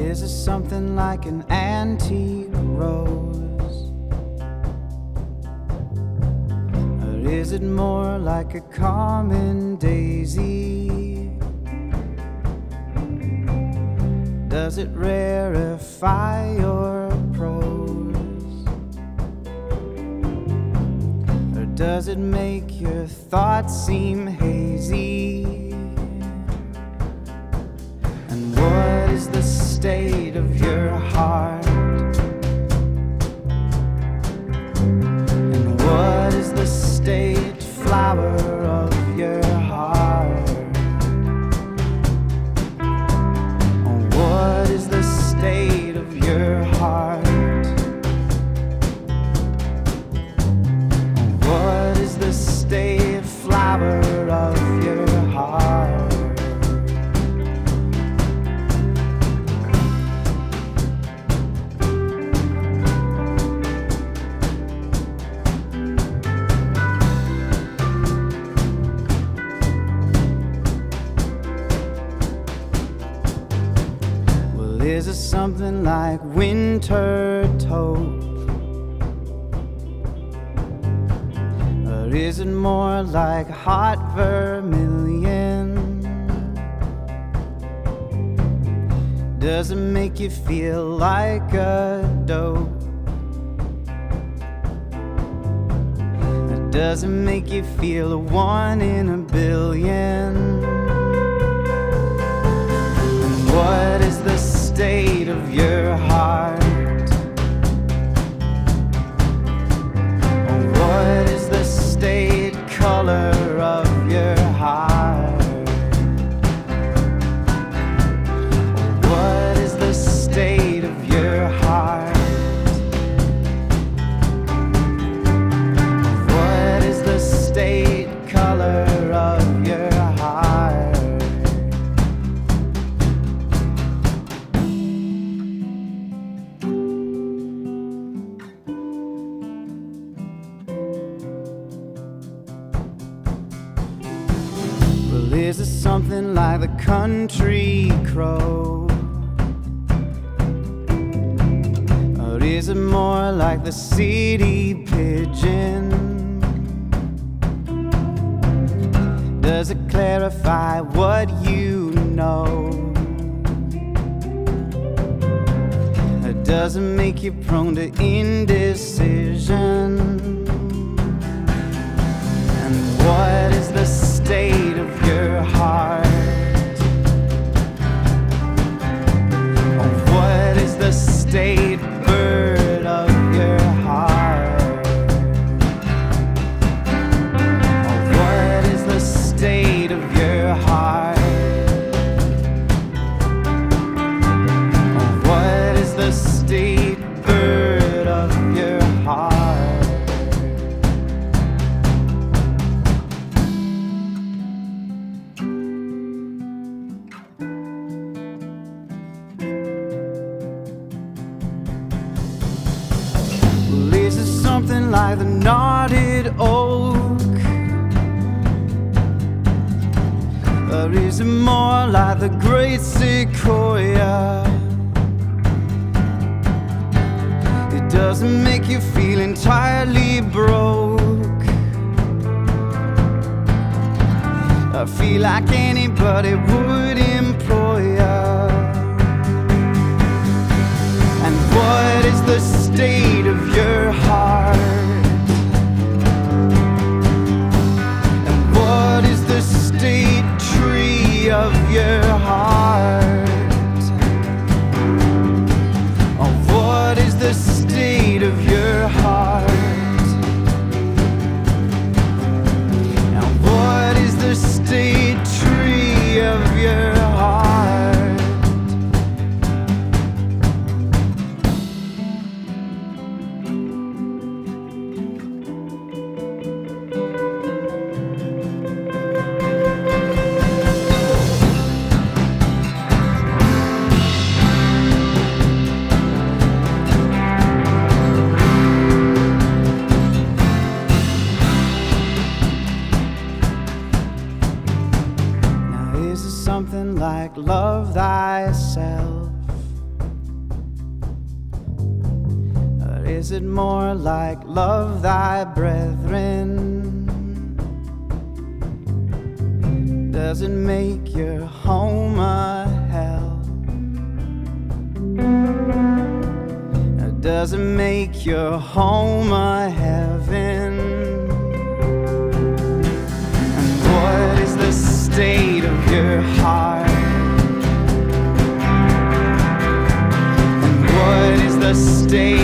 is it something like an antique rose? Or is it more like a common daisy? Does it rarefy your prose? Or does it make your thoughts seem hazy? And what is the state of your heart? And what is the state flower of your heart? What is the state of your heart? What is the state flower of your heart? Is it something like winter taupe? Or is it more like hot vermilion? Does it make you feel like a dope? Or does it make you feel a one in a billion? And what is the state of your heart? What is the state color of your heart? What is the state of your heart? What is the state color of your heart? Is it something like the country crow? Or is it more like the city pigeon? Does it clarify what you know? Or does it make you prone to indecision? And what is the state of your heart? What is the state bird of your heart? What is the state of your heart? What is the state bird of your heart? Is it something like the knotted oak? Or is it more like the great sequoia? It doesn't make you feel entirely broke. I feel like anybody would employ ya. And what is the state of your heart? And what is the state tree of your heart? Oh, what is the state of your heart? And what is the state tree of your heart? is it more like love thy brethren? Does it make your home a hell? Or does it make your home a heaven? And what is the state of your heart? And what is the state